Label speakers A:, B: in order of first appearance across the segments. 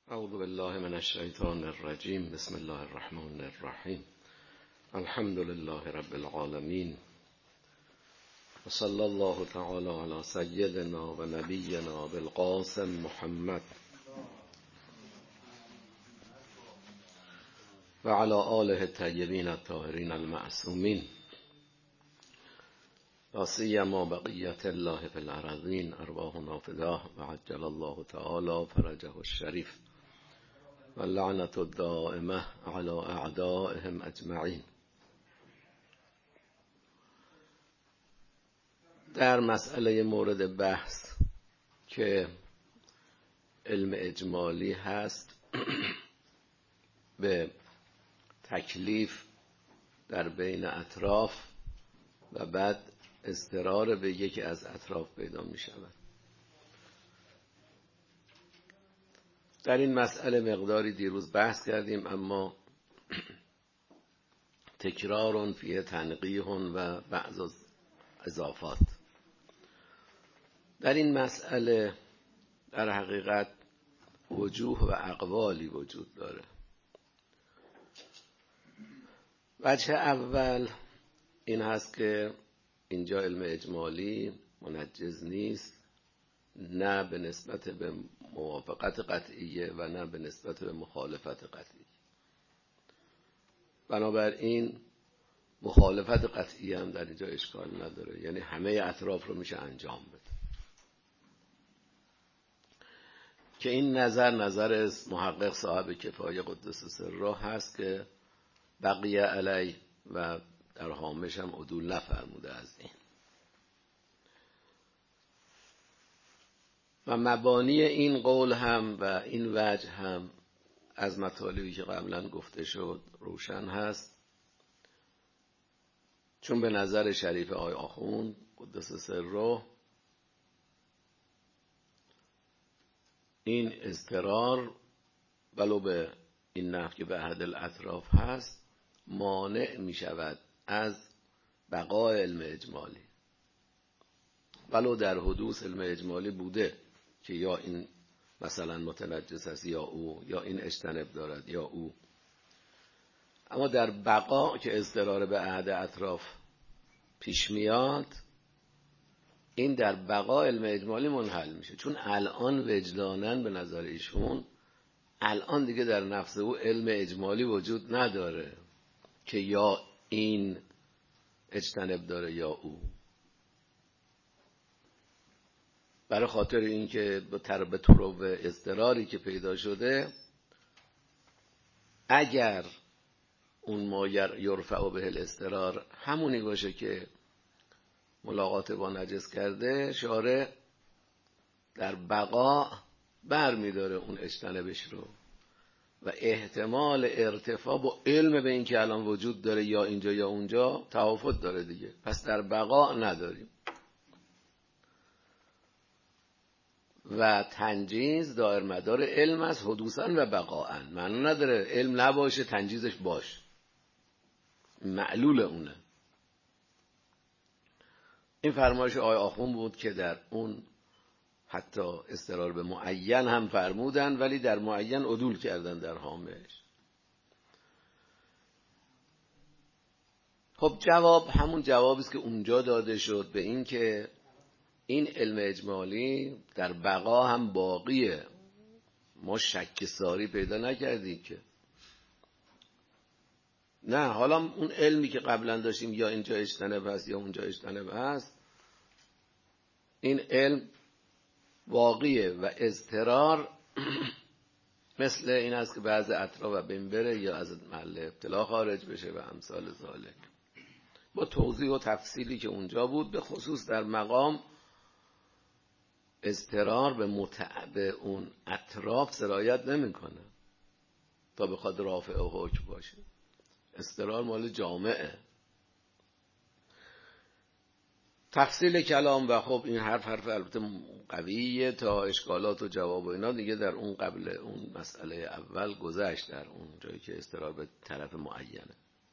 A: اعوذ بالله من الشیطان الرجیم. بسم الله الرحمن الرحیم. الحمد لله رب العالمین و صلی الله تعالی علی سیدنا و نبینا بالقاسم محمد و علی آله الطیبین الطاهرین المعصومین لا سیما بقیة الله فی الارضین ارواحنا فداه و عجل الله تعالی فرجه الشریف و لعنت الدائمه علی اعدائهم اجمعین. در مسئله مورد بحث که علم اجمالی هست به تکلیف در بین اطراف و بعد اضطرار به یکی از اطراف پیدا می شود. در این مسئله مقداری دیروز بحث کردیم، اما تکرار فیه تنقیح و بعض اضافات. در این مسئله در حقیقت وجوه و اقوالی وجود داره. وجه اول این هست که اینجا علم اجمالی منجز نیست، نه به نسبت به موافقت قطعیه و نه به نسبت به مخالفت قطعیه. بنابراین مخالفت قطعیه هم در اینجا اشکال نداره، یعنی همه اطراف رو میشه انجام بده. که این نظر محقق صاحب کفایه قدس سره هست که بقیه علی و در هامش هم عدول نفرموده از این. و مبانی این قول هم و این وجه هم از مطالبی که قبلا گفته شد روشن هست، چون به نظر شریف آقای آخوند قدس سره این اضطرار ولو به این نحو که به احد الاطراف هست مانع می شود از بقای علم اجمالی، ولو در حدوث علم اجمالی بوده که یا این مثلا متنجس است یا او، یا این اجتناب دارد یا او. اما در بقا که اضطرار به احد اطراف پیش میاد، این در بقا علم اجمالی منحل میشه، چون الان وجدانن به نظر ایشون الان دیگه در نفس او علم اجمالی وجود نداره که یا این اجتناب داره یا او. برای خاطر اینکه به طور اضطراری که پیدا شده، اگر اون ما یرفع به الاضطرار همونی باشه که ملاقات با نجس کرده، شارع در بقا بر می داره اون اجتنابش رو و احتمال ارتفاع با علم به این که الان وجود داره یا اینجا یا اونجا تفاوت داره دیگه، پس در بقا نداریم. و تنجیز دایر مدار علم است حدوثاً و بقاءً. معنی نداره علم نباشه تنجیزش باش، معلول اونه. این فرمایش آقای آخوند بود که در اون حتی اضطرار به معین هم فرمودن، ولی در معین عدول کردن در هامش. خب جواب همون جوابی است که اونجا داده شد، به این که این علم اجمالی در بقا هم باقیه. ما شک ساری پیدا نکردیم که نه، حالا اون علمی که قبلا داشتیم یا اینجا اجتناب هست یا اونجا اجتناب هست، این علم واقعیه و اضطرار مثل این است که بعض اطراف بین بره یا از محل ابتلا خارج بشه و امثال ذالک، با توضیح و تفصیلی که اونجا بود. به خصوص در مقام اضطرار به اون اطراف سرایت نمیکنه تا بخواد رافع حکم باشه. اضطرار مال جامعه. تفصیل کلام و خب این حرف البته قویه تا اشکالات و جواب و اینا دیگه در اون قبل اون مسئله اول گذشت، در اون جایی که اضطرار به طرف معینه.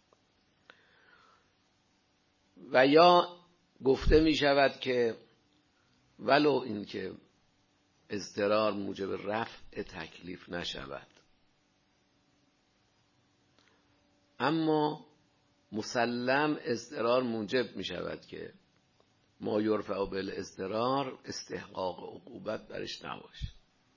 A: و یا گفته می شود که ولو این که اضطرار موجب رفع تکلیف نشود. اما مسلم اضطرار موجب می شود که ما یرفع بالاضطرار استحقاق عقوبت برش نباشه.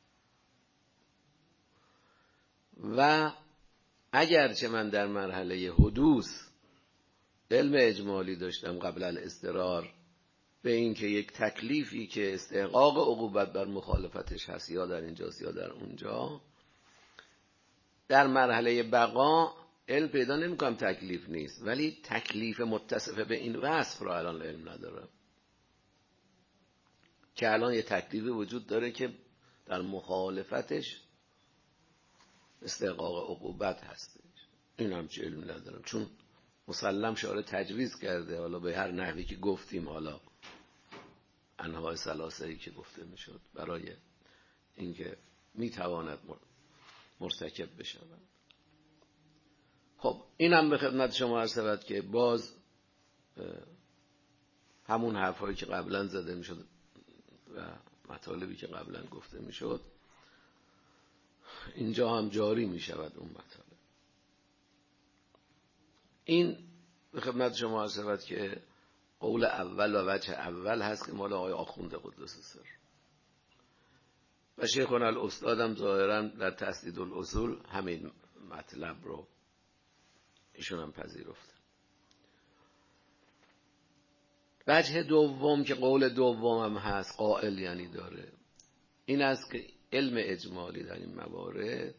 A: و اگرچه من در مرحله حدوث علم اجمالی داشتم قبل الاضطرار به این که یک تکلیفی که استحقاق عقوبت بر مخالفتش هست یا در اینجاست یا در اونجا، در مرحله بقا علم پیدا نمی‌کنم تکلیف نیست، ولی تکلیف متصف به این وصف رو الان علم ندارم که الان یه تکلیفی وجود داره که در مخالفتش استحقاق عقوبت هستش. این هم چه علم ندارم، چون مسلم شارع تجویز کرده، حالا به هر نحوی که گفتیم، حالا انواع ثلاثه‌ای که گفته میشد برای اینکه میتواند مرتکب بشود. خب اینم به خدمت شما عرض شود که باز همون حرفایی که قبلا زده میشد و مطالبی که قبلا گفته میشد اینجا هم جاری میشود اون مطالب. این به خدمت شما عرض شود که قول اول و وجه اول هست که مال آقای آخوند قدس سر و شیخنا الاستادم ظاهرا در تسدید الاصول همین مطلب رو ایشون هم پذیرفته. وجه دوم که قول دوم هم هست، قائل یعنی داره، این است که علم اجمالی در این موارد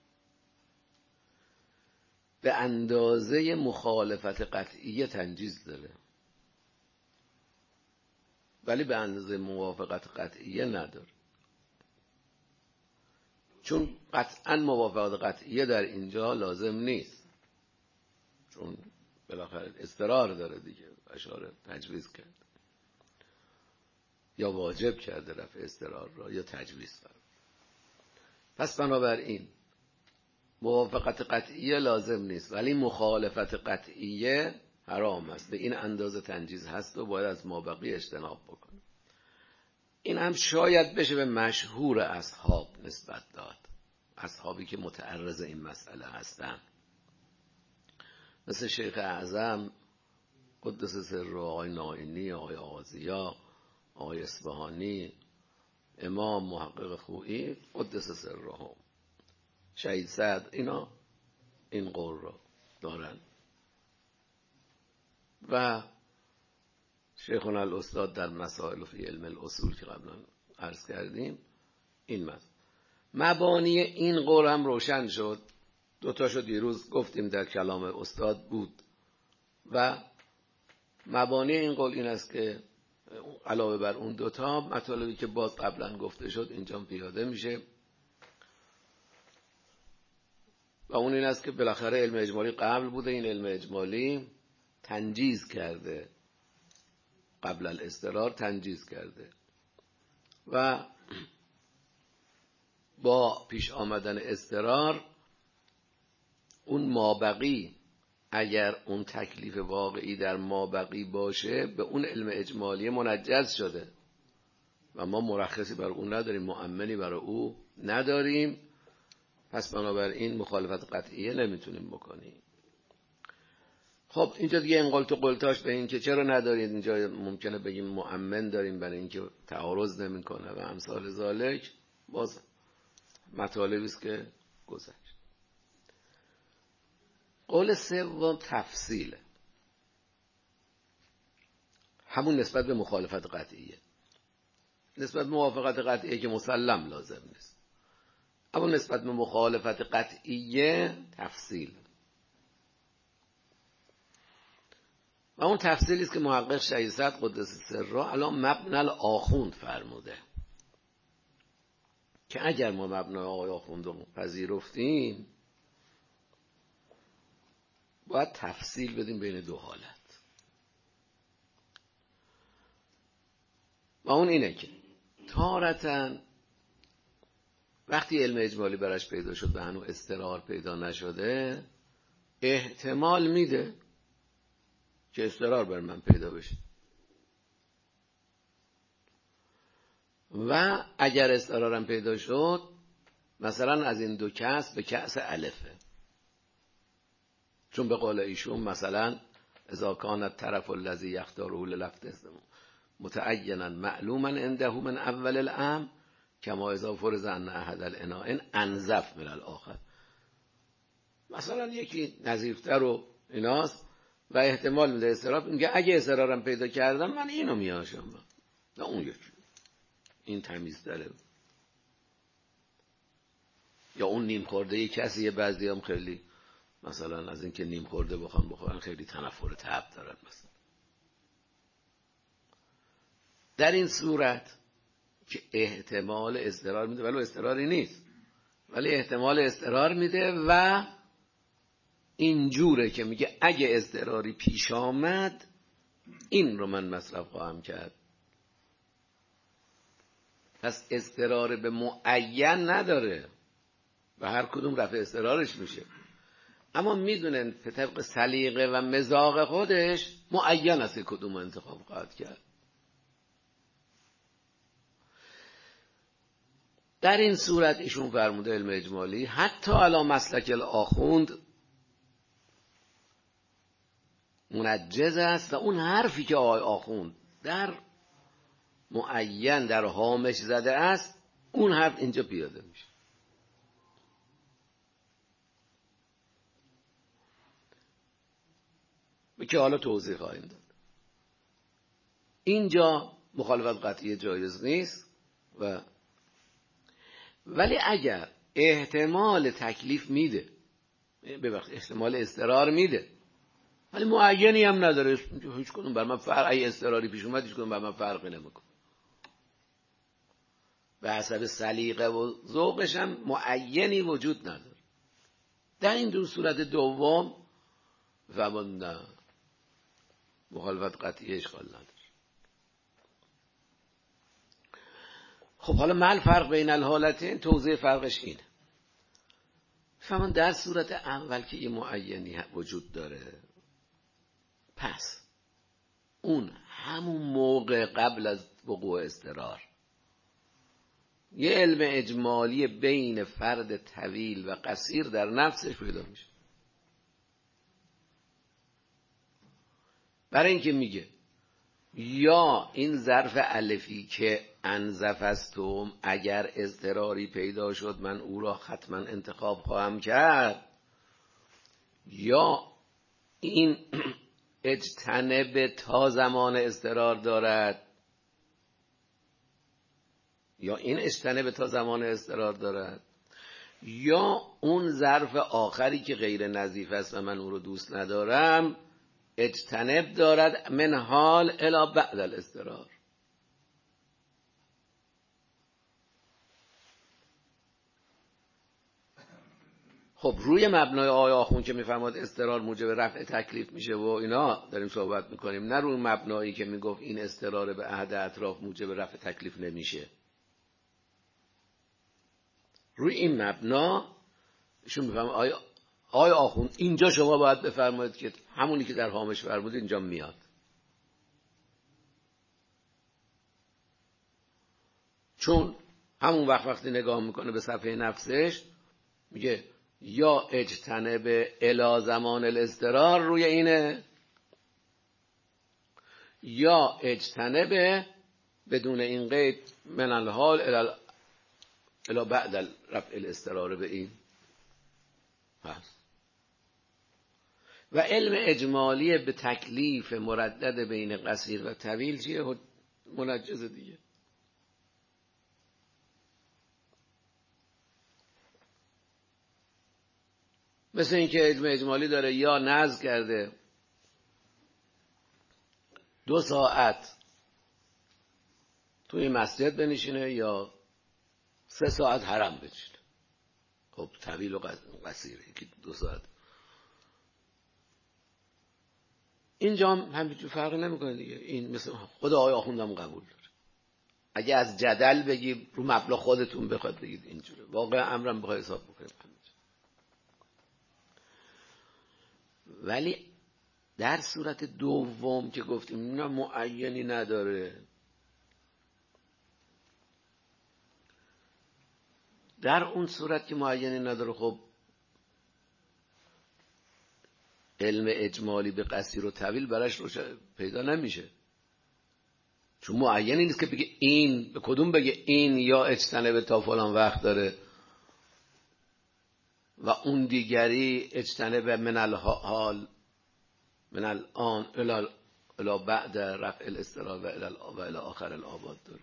A: به اندازه مخالفت قطعیه تنجیز داره ولی به اندازه موافقت قطعیه نداره، چون قطعا موافقت قطعیه در اینجا لازم نیست، چون بالاخره اضطرار داره دیگه، اشاره تجویز کرد یا واجب کرده رفع اضطرار را یا تجویز فرد. پس بنابراین موافقت قطعیه لازم نیست ولی مخالفت قطعیه حرام است، به این اندازه تنجیز هست و باید از مابقی اجتناب بکنه. این هم شاید بشه به مشهور اصحاب نسبت داد، اصحابی که متعرض این مسئله هستن، مثل شیخ اعظم قدس سره، آقای نائینی، آقای آغازیا، آقای اصفهانی، امام محقق خویی قدس سرهم، شهید سعد، اینا این قول را دارن. و شیخنا الاستاد در مسائل فی علم الاصول که قبلا عرض کردیم این مبانی این قول هم روشن شد. دوتاشو دیروز گفتیم در کلام استاد بود و مبانی این قول این است که علاوه بر اون دوتا مطالبی که باز قبلا گفته شد اینجا پیاده میشه و اون این است که بالاخره علم اجمالی قبل بوده، این علم اجمالی تنجیز کرده، قبل الاضطرار تنجیز کرده و با پیش آمدن اضطرار اون مابقی، اگر اون تکلیف واقعی در مابقی باشه، به اون علم اجمالی منجز شده و ما مرخصی برای اون نداریم، مؤمنی برای او نداریم، پس بنابراین مخالفت قطعیه نمیتونیم بکنیم. خب اینجا دیگه این قلت و قلتاش به این که چرا ندارید، اینجا ممکنه بگیم مؤمن داریم برای اینکه تعارض نمیکنه و امثال ذالک، باز مطالبی است که گذشت. قول سوم تفصیله، همون نسبت به مخالفت قطعیه، نسبت به موافقت قطعیه که مسلم لازم نیست، اما نسبت به مخالفت قطعیه تفصیل. و اون تفصیلی است که محقق شهید سعد قدس سره الان مبنی آخوند فرموده که اگر ما مبنای آقای آخوند رو پذیرفتیم باید تفصیل بدیم بین دو حالت. و اون اینه که تارتاً وقتی علم اجمالی براش پیدا شد و هنوز اضطرار پیدا نشده، احتمال میده که اضطرار بر من پیدا بشه و اگر اضطرارم پیدا شد مثلا از این دو کس به کس الفه، چون به قول ایشون مثلا اذا کان الطرف الذی یختاره للفظ متعینا معلوما عنده من اول الامر کما اذا فرض ان احد الاناء انظف من الاخر. مثلا یکی نظیفتر و ایناست و احتمال میده اضطراب، میگه اگه اضطرارم پیدا کردم من اینو میاشم، نه اون یکی، این تمیز داره. یا اون نیم خورده کسی، بعضی هم خیلی مثلا از اینکه نیم خورده بخورن خیلی تنفر تب دارن مثلا. در این صورت که احتمال اضطرار میده، ولی اضطراری نیست، ولی احتمال اضطرار میده و اینجوره که میگه اگه اضطراری پیش آمد این رو من مصرف خواهم کرد. پس اضطرار به معین نداره و هر کدوم رفع اضطرارش میشه، اما میدونه به طبق سلیقه و مذاق خودش معین است که کدوم انتخاب خواهد کرد. در این صورت ایشون فرموده علم اجمالی حتی علی مسلک الاخوند منجز است و اون حرفی که آقای آخوند در معین در هامش زده است اون حرف اینجا پیاده میشه. که حالا توضیح خواهیم داد. اینجا مخالفت قطعی جایز نیست ولی اگر احتمال تکلیف میده، ببخشید احتمال اضطرار میده ولی معینی هم نداره، هیچ کدوم بر من فرق، ای اضطراری پیش اومد هیچ کدوم بر من فرقی نمیکنه، به حسب سلیقه و ذوقش هم معینی وجود نداره، در این دو صورت دوم فرمودن مخالفت قطعی اشکال نداره. خب حالا ما فرق بین الحالتین، توضیح فرقش اینه. فرمودن در صورت اول که یه معینی وجود داره، پس اون همون موقع قبل از وقوع اضطرار یه علم اجمالی بین فرد طویل و قصیر در نفسش پیدا میشه. برای اینکه میگه یا این ظرف الفی که انظفستم اگر اضطراری پیدا شد من او را حتما انتخاب خواهم کرد، یا این اجتنب تا زمان اضطرار دارد، یا این اجتنب تا زمان اضطرار دارد، یا اون ظرف آخری که غیر نظیف است و من او رو دوست ندارم اجتنب دارد من حال الی بعد الاضطرار. خب روی مبنای آیه آخوند که میفرماد اضطرار موجب رفع تکلیف میشه و اینا داریم صحبت میکنیم، نه روی مبنایی که میگفت این اضطرار به احد اطراف موجب رفع تکلیف نمیشه. روی این مبنا ایشون میفرماد آیه آخوند اینجا شما باید بفرمایید که همونی که در هامش فرمود اینجا میاد. چون همون وقتی نگاه میکنه به صفحه نفسش میگه یا اجتنب الی زمان الاضطرار روی اینه، یا اجتنب بدون این قید من الحال الی بعد رفع الاضطرار به این هست. و علم اجمالی به تکلیف مردد بین قصیر و طویل چیه؟ منجز دیگه. مثل این که علم اجمالی داره یا نظر کرده 2 ساعت توی مسجد بنشینه یا 3 ساعت حرم بنشینه. خب طویل و قصیره یکی 2 ساعت. اینجا هم همینجور فرق نمیکنه دیگه. این مثل خود آقای آخوندم قبول داره. اگه از جدل بگی رو مبلغ خودتون بخواد بگید اینجوره، واقعا امرم بخواد حساب بکنیم همینجور. ولی در صورت دوم که گفتیم نه معینی نداره، در اون صورت که معینی نداره، خب علم اجمالی به قصیر و طویل براش پیدا نمیشه، چون معینی نیست که بگه این به کدوم بگه این یا اجتنب تا فلان وقت داره و اون دیگری اجتنب من الحال من الان الی بعد رفع الاضطرار و الی آخر الآباد داره.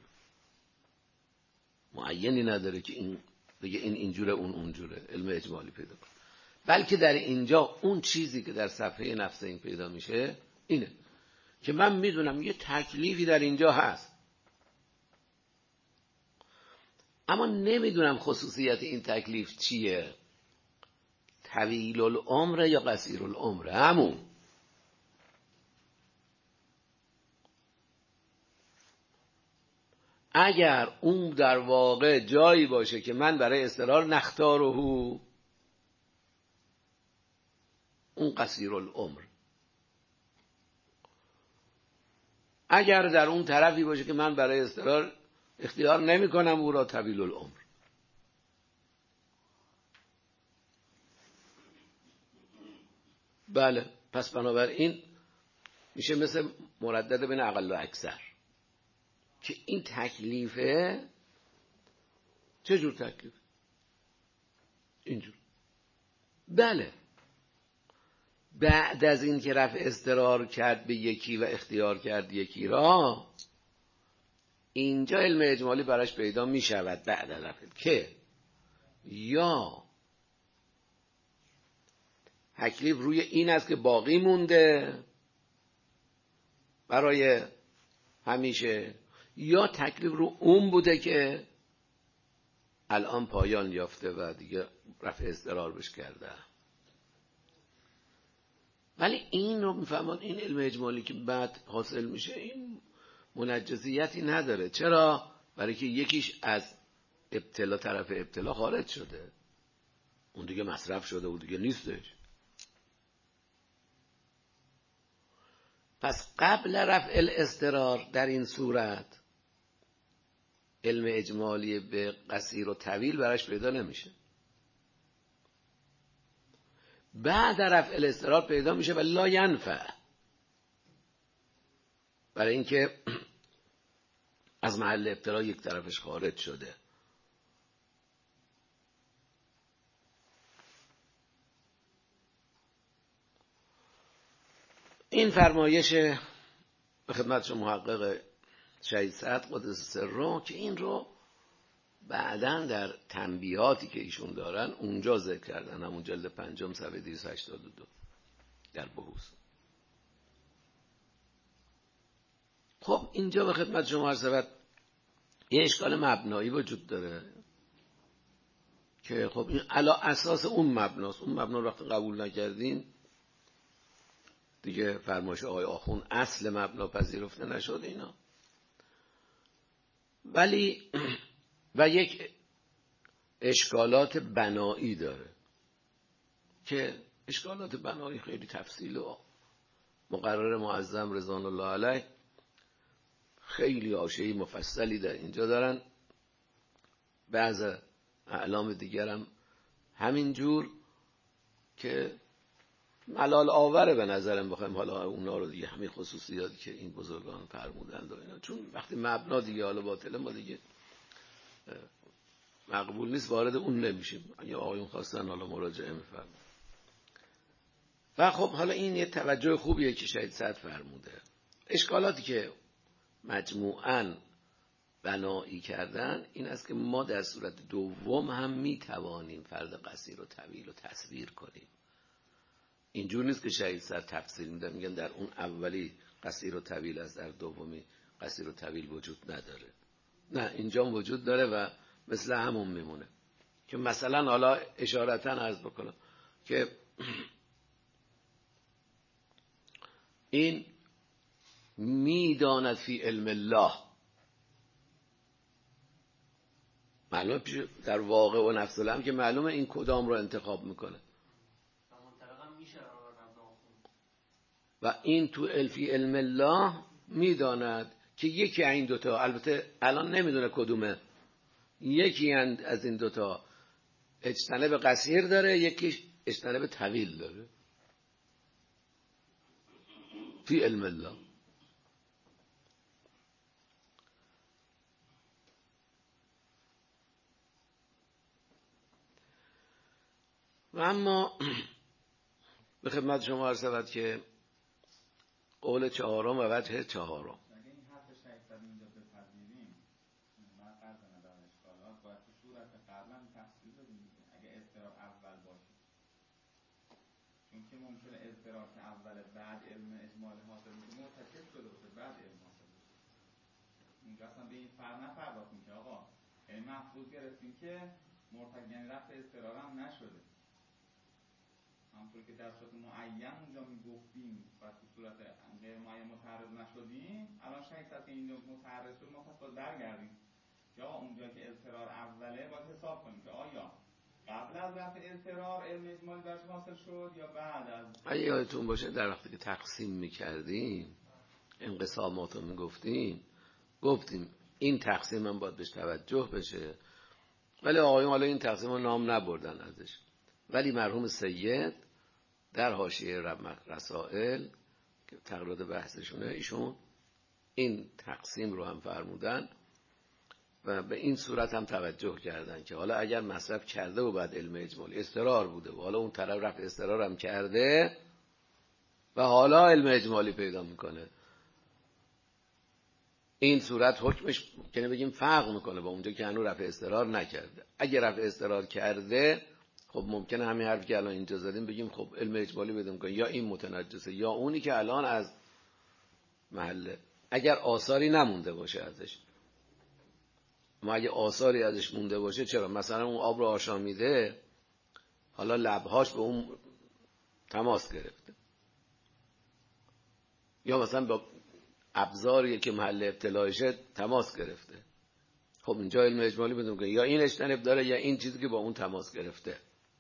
A: معینی نداره که این بگه این اینجوره اون اونجوره، علم اجمالی پیدا کنه. بلکه در اینجا اون چیزی که در صفحه نفس این پیدا میشه اینه که من میدونم یه تکلیفی در اینجا هست، اما نمیدونم خصوصیت این تکلیف چیه، طویل العمر یا قصیر العمر. همون اگر اون در واقع جایی باشه که من برای استقرار نختاره، اون قصیر العمر. اگر در اون طرفی باشه که من برای استقرار اختیار نمی کنم، او را طویل العمر. بله، پس بنابراین میشه مثل مردد بین اقل و اکثر که این تکلیفه. چجور تکلیف؟ اینجور. بله، بعد از این که رفع اضطرار کرد به یکی و اختیار کرد یکی را، اینجا علم اجمالی براش پیدا می شود بعد از رفع، که یا تکلیف روی این است که باقی مونده برای همیشه، یا تکلیف رو اون بوده که الان پایان یافته و دیگه رفع اضطرار بش کرده. ولی این رو میفهمن این علم اجمالی که بعد حاصل میشه این منجزیتی نداره. چرا؟ برای که یکیش از ابتلا، طرف ابتلا خارج شده، اون دیگه مصرف شده، اون دیگه نیستش. پس قبل رفع الاضطرار در این صورت علم اجمالی به قصیر و طویل براش پیدا نمیشه. بعد رفع الاضطرار پیدا میشه و لا ینفع، برای اینکه از محل ابتلا یک طرفش خارج شده. این فرمایش به خدمت محقق شهید سعد قدس سره که این رو بعداً در تنبیهاتی که ایشون دارن اونجا ذکر کردن، همون جلد 5 صفحه 282 در بحوث. خب اینجا به خدمت شما عرض شود یه اشکال مبنایی وجود داره که خب این علی اساس اون مبناست. اون مبنا رو وقتی قبول نکردین دیگه فرمایش آقای آخوند اصل مبنا پذیرفته نشد اینا. ولی و یک اشکالات بنایی داره که اشکالات بنایی خیلی تفصیل و مقرر معظم رضوان الله علیه خیلی حاشیه مفصلی در اینجا دارن. بعض اعلام دیگرم همینجور که ملال آوره به نظرم، بخوایم حالا اونا رو دیگه همین خصوصیاتی که این بزرگان فرمودند و اینا، چون وقتی مبنا دیگه حالا باطله ما دیگه مقبول نیست وارد اون نمیشیم. اگه آقایون خواستن حالا مراجعه میفرمون. و خب حالا این یه توجه خوبیه که شهید سعد فرموده. اشکالاتی که مجموعاً بنایی کردن این است که ما در صورت دوم هم میتوانیم فرد قصیر و طویل رو تصویر کنیم. اینجور نیست که شهید سعد تفسیر میدن میگن در اون اولی قصیر و طویل است، در دومی قصیر و طویل وجود نداره. نه، اینجا وجود داره و مثل همون میمونه که مثلا حالا اشارتا عرض بکنم که این میداند فی علم الله، معلومه در واقع و نفس الامر که معلومه این کدام رو انتخاب میکنه و این تو فی علم الله میداند که یکی این دوتا، البته الان نمیدونه کدومه، یکی از این دوتا اجتناب قصیر داره، یکیش اجتناب طویل داره فی علم الله. و اما به خدمت شما عرض شود که قول چهارم و وجه چهارم،
B: که ممکنه اضطرار که اول بعد علم اجمالی حاصل میشه مرتکب شده باشه بعد علم حاصل بشه. اونجا اصلا به این فرق نپرداختیم که آقا یعنی محفوظ گرفتیم که مرتکب یعنی رفع اضطرار هم نشده، همونطور که در صورت معین اونجا میگفتیم و تو صورت غیر معین متعرض نشدیم، الان شک هست که اینجا متعرض شد ما پس باید برگردیم یا اونجا که اضطرار اوله باید حساب کنیم که آیا قبل از رفع اضطرار علم اجمالی برش حاصل شد یا بعد از.
A: اگه یادتون باشه در وقتی که تقسیم میکردیم انقسامات رو میگفتیم گفتیم این تقسیم هم باید بهش توجه بشه، ولی آقایون حالا این تقسیم رو نام نبردن ازش، ولی مرحوم سید در حاشیه رسائل که تقریبا بحثشونه ایشون این تقسیم رو هم فرمودن و به این صورت هم توجه کردن که حالا اگر مصرف کرده و بعد علم اجمالی اضطرار بوده و حالا اون طرف رفع اضطرار هم کرده و حالا علم اجمالی پیدا میکنه، این صورت حکمش کنه بگیم فرق میکنه با اونجا که هنوز رفع اضطرار نکرده. اگر رفع اضطرار کرده خب ممکنه همین حرفی که الان اینجا زدیم بگیم خب علم اجمالی پیدا میکنه، یا این متنجسه یا اونی که الان از محله اگر آثاری نمونده باشه ازش. ما اگه آثاری ازش مونده باشه چرا؟ مثلا اون آب رو آشامیده حالا لبهاش به اون تماس گرفته، یا مثلا با ابزاری که محل ابتلاعشه تماس گرفته، خب اینجا علم اجمالی بدون که یا این اجتناب داره یا این چیزی که با اون تماس گرفته.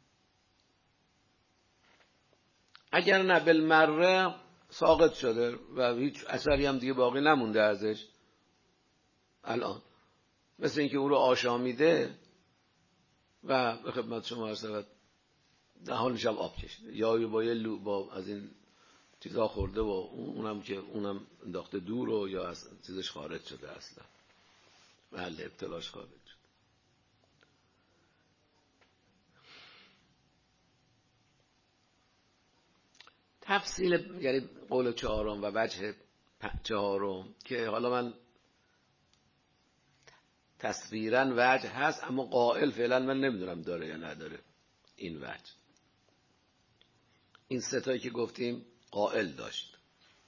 A: اگر نه بالمره ساقط شده و هیچ اثری هم دیگه باقی نمونده ازش الان، مثل اینکه او رو آشامیده و به خدمت شما عرض شود دهانش هم آب کشیده یا با یه با از این چیزا خورده و اونم که اونم انداخته دور و یا از چیزش خارج شده اصلا محل ابتلاش خارج شده. تفصیل یعنی قول چهارم و وجه چهارم که حالا من تصویراً وجه هست اما قائل فعلا من نمیدونم داره یا نداره این وجه. این ستایی که گفتیم قائل داشت.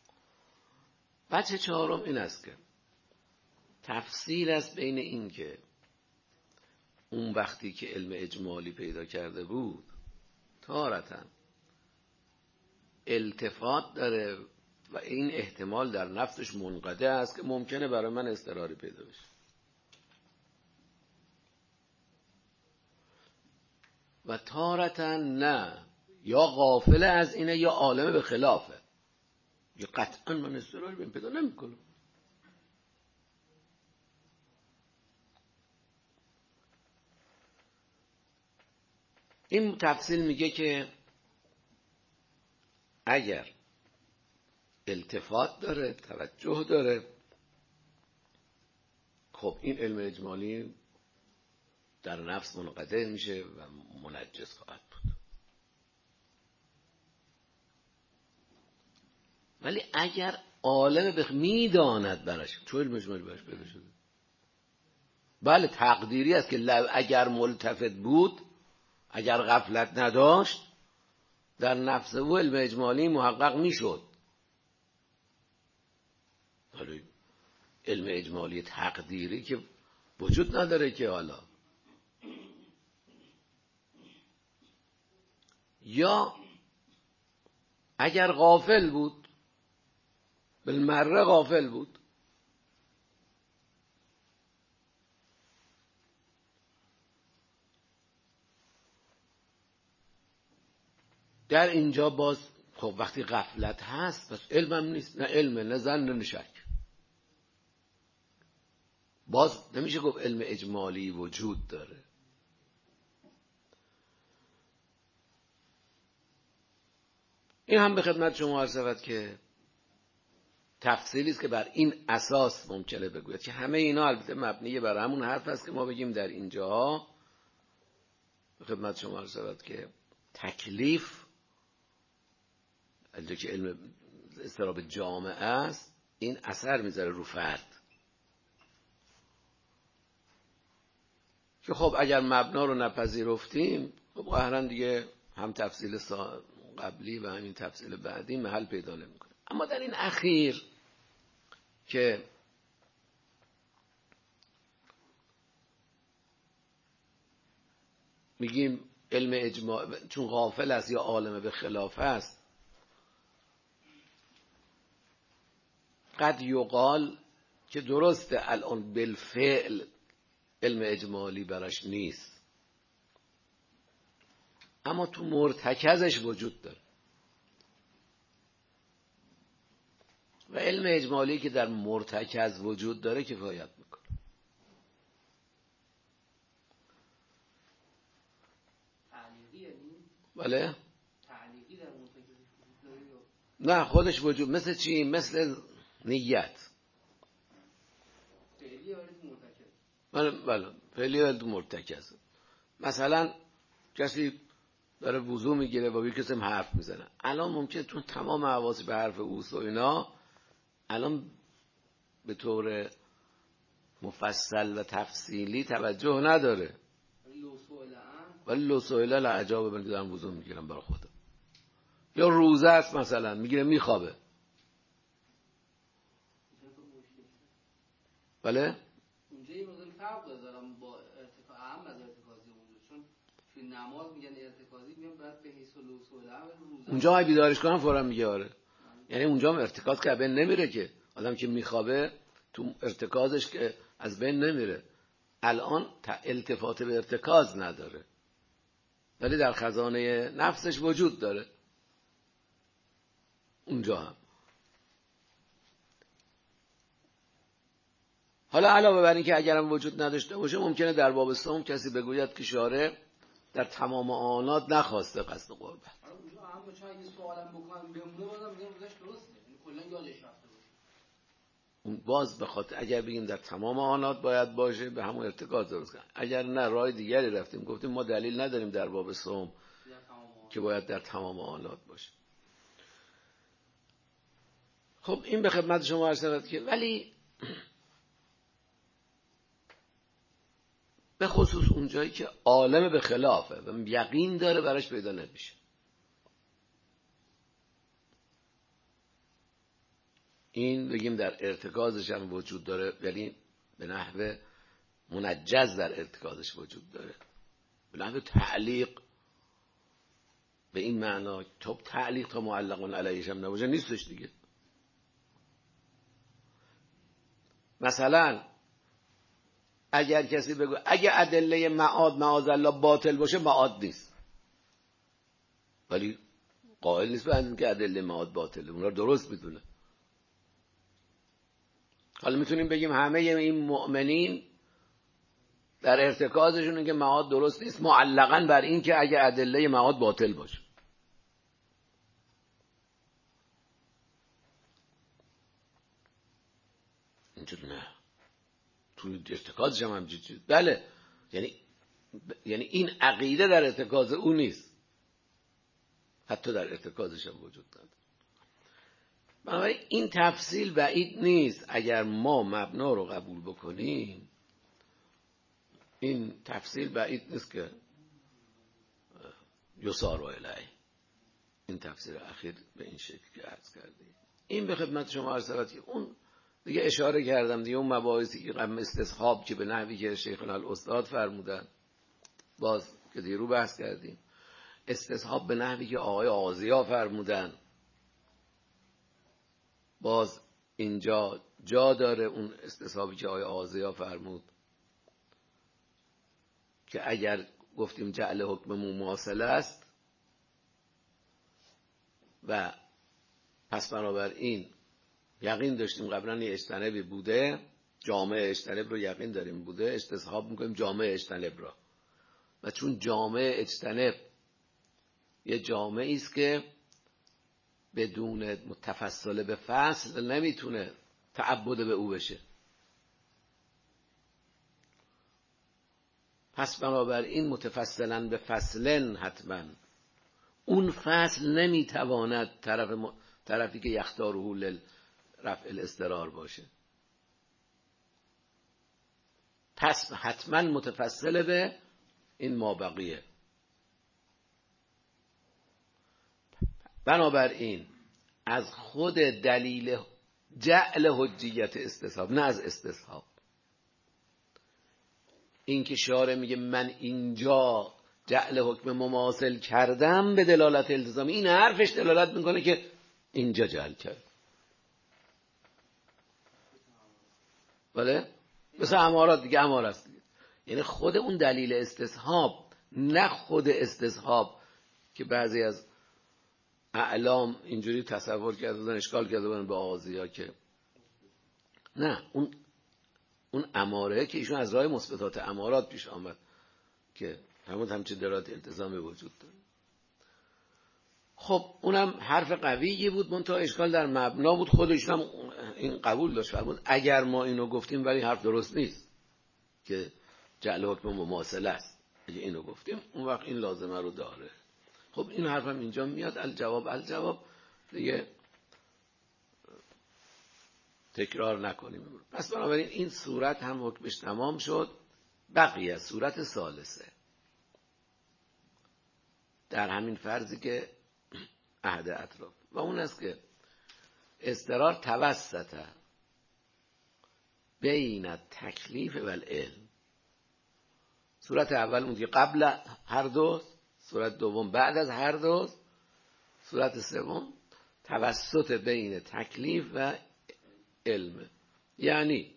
A: وجه چهارم این است که تفصیل است بین این که اون وقتی که علم اجمالی پیدا کرده بود تارتاً التفات داره و این احتمال در نفسش منقطع است که ممکنه برای من اضطراری پیدا بشه، و تارتاً نه، یا غافل از اینه یا عالم به خلافه، یا قطعاً من اضطراری بهم پیدا نمیکنم. این تفصیل میگه که اگر التفات داره توجه داره خب این علم اجمالی در نفس منقطع میشه و منجس خواهد بود. ولی اگر عالم میداند برش چون علم اجمالی برش پیدا شده، بله تقدیری است که اگر ملتفت بود اگر غفلت نداشت در نفس او علم اجمالی محقق میشد. ولی علم اجمالی تقدیری که وجود نداره که حالا، یا اگر غافل بود بالمره غافل بود در اینجا باز خب وقتی غفلت هست پس علمم نیست، نه علم نه ظن نه شک. باز نمیشه گفت علم اجمالی وجود داره. این هم به خدمت شما عرض شود که تفصیلی است که بر این اساس ممکنه بگوید که همه اینا البته مبنی بر همون حرف است که ما بگیم در اینجا به خدمت شما عرض شود که تکلیف البته که علم اضطراب جامعه است، این اثر میذاره رو فرد که خب اگر مبنا رو نپذیرفتیم خب قهرن دیگه هم تفصیل قبلی و همین تفصیل بعدی محل پیدا نمیکنه. اما در این اخیر که میگیم علم اجماع چون غافل است یا عالم به خلاف است، قد یقال که درسته الان بالفعل علم اجمالی براش نیست، اما تو مرتکزش وجود داره و علم اجمالی که در مرتکز وجود داره کفایت میکنه.
C: تعلیقی یعنی؟
A: بله؟
C: تعلیقی در مرتکز وجود داره یا؟
A: نه خودش وجود. مثل چی؟ مثل نیت.
C: فعلی یا مرتکز؟
A: بله فعلی یا مرتکز. مثلا کسی داره وضو میگیره و کسی هم حرف میزنه، الان ممکنه تو تمام حواس به حرف اوست و اینا الان به طور مفصل و تفصیلی توجه نداره، ولی لو سئله لعجاب من که دارم وضو میگیرم برای خودم. یا روزه است مثلا میگیره میخوابه. بله
C: اونجا یه مقدار فرق دارم با اهم از ارتکازی اونجا، چون توی نماز میگن ارتکازی، میگن بعد به حیث لو سئله روزه
A: اونجا های بیدارش کنم فورا میگه آره. یعنی اونجا هم ارتکاز که بین نمیره، که آدم که میخوابه تو ارتکازش که از بین نمیره. الان التفات به ارتکاز نداره ولی در خزانه نفسش وجود داره اونجا هم. حالا علاوه بر این که اگرم وجود نداشته باشه ممکنه در باب صوم کسی بگوید که شارع در تمام آنات نخواسته قصد قربت.
C: اونجا هم چون اگه سوالم بکنم بمونه بازم میگم روزش درسته، یعنی کلا یادش رفته باشه.
A: اون باز بخاطر اگر بگیم در تمام آنات باید باشه به همون ارتکاز درست کنیم. اگر نه راه دیگری رفتیم گفتیم ما دلیل نداریم در باب صوم که باید در تمام آنات باشه. خب این به خدمت شما عرض شود که ولی به خصوص اونجایی که عالم به خلافه و یقین داره براش پیدا نمیشه، این بگیم در ارتکازش هم وجود داره، یعنی به نحو منجز در ارتکازش وجود داره، به نحو تعلیق به این معنا تو تعلیق تا معلقون علیهش هم نباشه نیستش دیگه. مثلا اگر کسی بگو اگه ادله معاد معاذالله باطل باشه معاد نیست، ولی قائل نیست به اینکه ادله معاد باطله، اونا درست میدونه. حالا میتونیم بگیم همه این مؤمنین در ارتکازشون که معاد درست نیست معلقاً بر این که اگه ادله معاد باطل باشه. اینجور نه، تو ارتکازش هم همچین چیز. بله یعنی این عقیده در ارتکاز او نیست، حتی در ارتکازش هم وجود نداره. بنابراین این تفصیل بعید نیست اگر ما مبنا رو قبول بکنیم، این تفصیل بعید نیست که یسار و الیه، این تفسیر اخیر به این شکل که عرض کردیم. این به خدمت شما عرض شود که اون دیگه اشاره کردم دیگه، اون مباحثی که قبل استصحاب که به نحوی که شیخنا الاستاد فرمودن باز که دیرو بحث کردیم، استصحاب به نحوی که آقای آذیا فرمودن باز اینجا جا داره اون استصحابی که آقای آذیا فرمود که اگر گفتیم جعل حکم مماثله است و پس بنابراین یقین داشتیم قبلا یه اجتنابی بوده جامع اجتنب رو یقین داریم بوده، استصحاب میکنیم جامع اجتنب را. و چون جامع اجتنب یه جامعی است که بدون متفصل به فصل نمیتونه تعبد به او بشه، پس بنابراین متفصلا به فصلن حتما اون فصل نمیتواند طرفی که یختاره لرفع الاضطرار باشه، پس حتما متفصل به این مابقیه. بنابراین از خود دلیل جعل حجیت استصحاب، نه از استصحاب، این که شارع میگه من اینجا جعل حکم مماثل کردم به دلالت التزامی، این حرفش دلالت میکنه که اینجا جعل کرد. بله؟ مثل امارات دیگه، امارات دیگه، یعنی خود اون دلیل استصحاب، نه خود استصحاب که بعضی از اعلام اینجوری تصور کرده بودن، اشکال کرده بودن به آغازی‌ها که نه، اون اماره که ایشون از راه مثبتات امارات پیش آمد که همچین دلالت التزامی وجود داره. خب اونم حرف قویی بود، منتها اشکال در مبنا بود. خودشون هم این قبول داشت، فرمود اگر ما اینو گفتیم ولی حرف درست نیست که جعل حکم مماثله است، اگه اینو گفتیم اون وقت این لازمه رو داره. خب این حرف هم اینجا میاد، الجواب دیگه تکرار نکنیم. پس بنابراین این صورت هم حکمش تمام شد. بقیه صورت ثالثه در همین فرضی که عهد اطراف، و اون است که اضطرار توسط بین تکلیف و العلم. صورت اول اون که قبل هر دو، صورت دوم بعد از هر دو، صورت سوم توسط بین تکلیف و علم. یعنی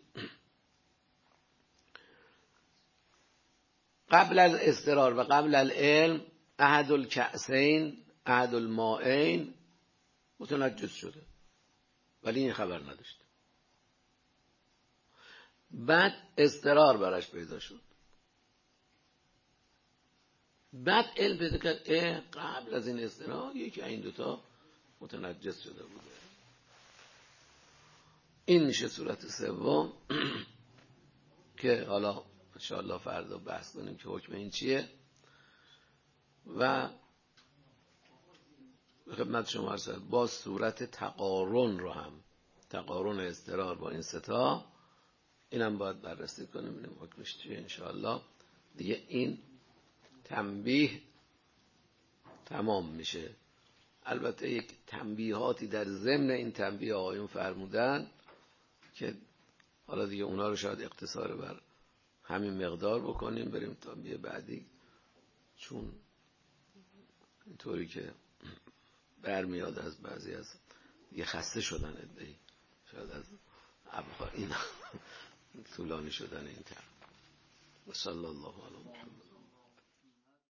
A: قبل از اضطرار و قبل العلم احد الکأسین احد المائین متنجس شده ولی این خبر نداشت، بعد اضطرار براش پیدا شد، بعد علم پیدا کرد قبل از این اضطرار یکی این دوتا متنجس شده بوده. این میشه صورت سوم که حالا انشاءالله فردا بحث کنیم که حکم این چیه. و خدمت شما عرض کردم با صورت تقارن رو هم، تقارن اضطرار با این ستا، اینم باید بررسی کنیم ببینیم حکمش چیه انشاءالله. دیگه این تنبیه تمام میشه. البته یک تنبیهاتی در ضمن این تنبیه آقایون فرمودن که حالا دیگه اونا رو شاید اقتصار بر همین مقدار بکنیم، بریم تنبیه بعدی، چون اینطوری که برمیاد از بعضی از یه خسته شدن ادهی، شاید از ابها اینا طولانی شدن این تر. و صلی الله علیه و سلم.